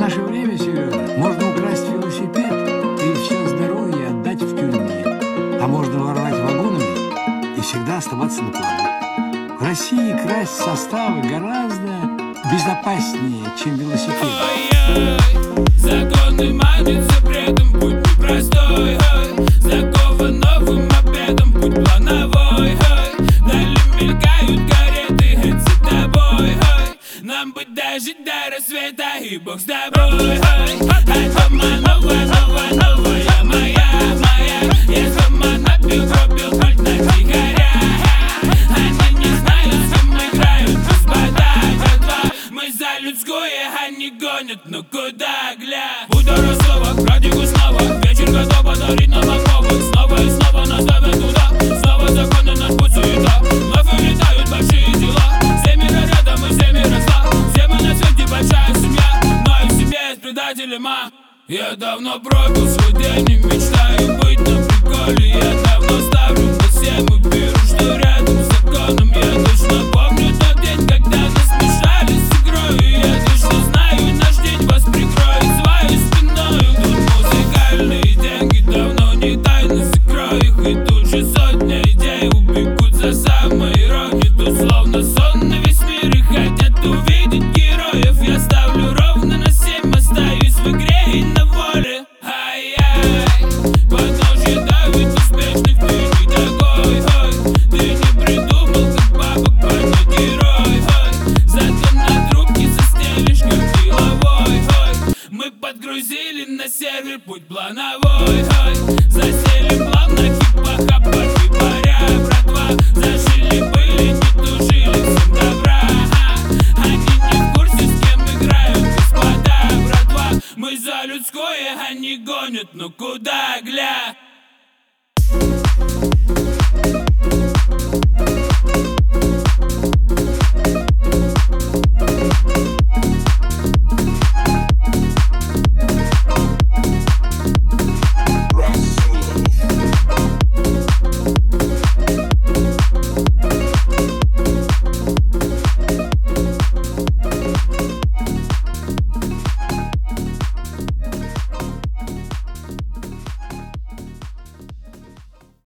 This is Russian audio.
наше время, Сережа, можно украсть велосипед и все здоровье отдать в тюрьме. А можно воровать вагонами и всегда оставаться на плаву. В России красть составы гораздо безопаснее, чем велосипед. Ой-ой, законы манят запретом, путь непростой. Ой, закован новым обедом, путь плановой. Ой, дали мелькают кареты, хоть за тобой. Ой, нам бы дожить до рассвета, и Бог с тобой. Ой, а дома новая, новая, новая моя. Я сама напил, пропил, хоть на тихоря. Они не знают, с кем играют, господа, братва. Мы за людское, они гонят, но куда, гля? Будь дорослого, радику снова. Вечер готов подарить нам новых. Снова и снова нас ставят туда. Снова законы, наш путь суета. Вновь улетают большие дела. Все мира рядом и все мира зла. Все мы на свете большая семья, но и в семье есть предатели, ма. Я давно пропил свой день и мечтаю быть на приколе. Я давно ставлю на 7 и беру, что рядом с законом. Я точно помню тот день, когда нас смешали с игрой. И я точно знаю, наш день вас прикроет своей спиной. Тут музыкальные деньги давно не тайны, закрой их. И тут же сотня идей убегут за самой иронией. Тут словно сон на весь мир и хотят увидеть героев. Я ставлю ровно на 7, остаюсь в игре и на воле. Ай-яй, подножье давит успешных, ты не такой. Ой, ты не придумал, как бабок поднять герой. Ой, зато на трубке застелишь, как деловой. Ой, мы подгрузили на сервер путь плановой. Ой, засели плавно, хипа, пошли паря, братва. Зажили были, не тужили, всем добра. Они не в курсе, с кем играют, господа, братва. Мы за людское, они гонят, но куда, гля?